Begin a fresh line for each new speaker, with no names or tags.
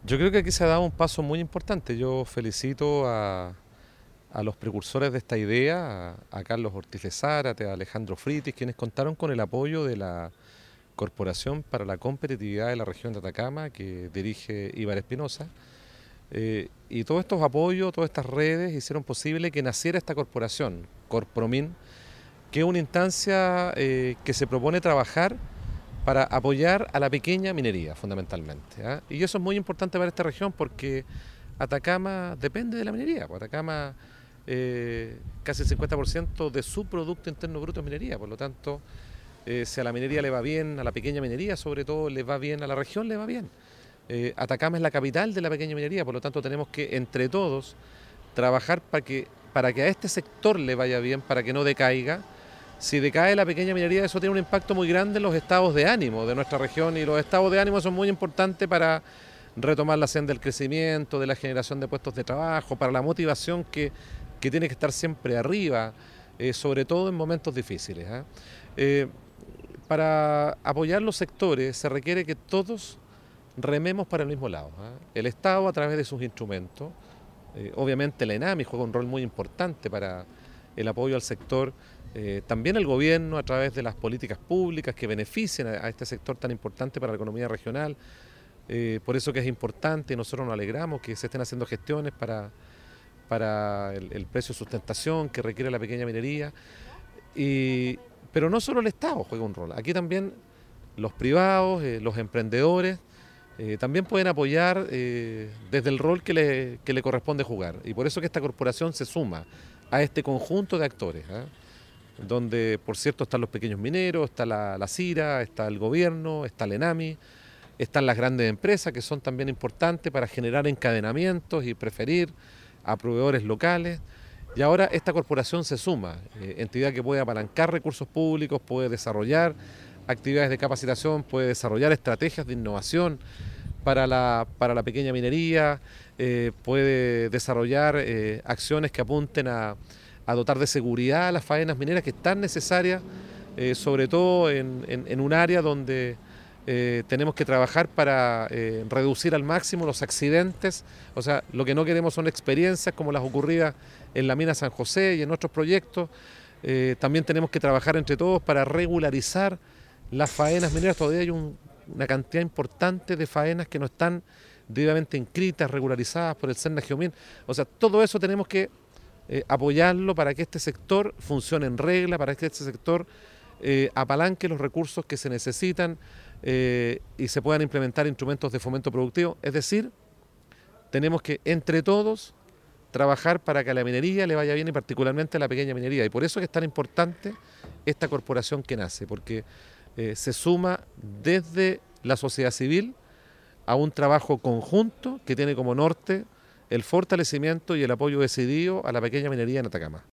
Yo creo que aquí se ha dado un paso muy importante. Yo felicito a los precursores de esta idea, a Carlos Ortiz de Zárate, a Alejandro Fritis, quienes contaron con el apoyo de la Corporación para la Competitividad de la Región de Atacama, que dirige Íbar Espinosa. Y todos estos apoyos, todas estas redes hicieron posible que naciera esta corporación, Corpromin, que es una instancia que se propone trabajar para apoyar a la pequeña minería, fundamentalmente. ¿Ah? Y eso es muy importante para esta región porque Atacama depende de la minería. Pues Atacama, casi el 50% de su Producto Interno Bruto es minería. Por lo tanto, si a la minería le va bien, a la pequeña minería sobre todo le va bien, a la región le va bien. Atacama es la capital de la pequeña minería, por lo tanto tenemos que entre todos trabajar para que a este sector le vaya bien, para que no decaiga. Si decae la pequeña minería, eso tiene un impacto muy grande en los estados de ánimo de nuestra región, y los estados de ánimo son muy importantes para retomar la senda del crecimiento, de la generación de puestos de trabajo, para la motivación que tiene que estar siempre arriba, sobre todo en momentos difíciles. Eh, para apoyar los sectores se requiere que todos rememos para el mismo lado. El Estado, a través de sus instrumentos, obviamente la ENAMI juega un rol muy importante para el apoyo al sector. También el gobierno, a través de las políticas públicas que beneficien a este sector tan importante para la economía regional. Por eso que es importante, y nosotros nos alegramos que se estén haciendo gestiones para el precio de sustentación que requiere la pequeña minería. Pero no solo el Estado juega un rol, aquí también los privados, los emprendedores, también pueden apoyar desde el rol que le corresponde jugar. Y por eso que esta corporación se suma a este conjunto de actores, donde, por cierto, están los pequeños mineros, está la CIRA, está el gobierno, está el ENAMI, están las grandes empresas que son también importantes para generar encadenamientos y preferir a proveedores locales. Y ahora esta corporación se suma, entidad que puede apalancar recursos públicos, puede desarrollar actividades de capacitación, puede desarrollar estrategias de innovación para la pequeña minería, puede desarrollar acciones que apunten a dotar de seguridad a las faenas mineras que están necesarias, sobre todo en un área donde tenemos que trabajar para reducir al máximo los accidentes. O sea, lo que no queremos son experiencias como las ocurridas en la mina San José y en otros proyectos. También tenemos que trabajar entre todos para regularizar las faenas mineras. Todavía hay una cantidad importante de faenas que no están debidamente inscritas, regularizadas por el SERNA-GEOMIN. O sea, todo eso tenemos que apoyarlo para que este sector funcione en regla, para que este sector apalanque los recursos que se necesitan y se puedan implementar instrumentos de fomento productivo. Es decir, tenemos que entre todos trabajar para que a la minería le vaya bien, y particularmente a la pequeña minería. Y por eso es que es tan importante esta corporación que nace, porque se suma desde la sociedad civil a un trabajo conjunto que tiene como norte el fortalecimiento y el apoyo decidido a la pequeña minería en Atacama.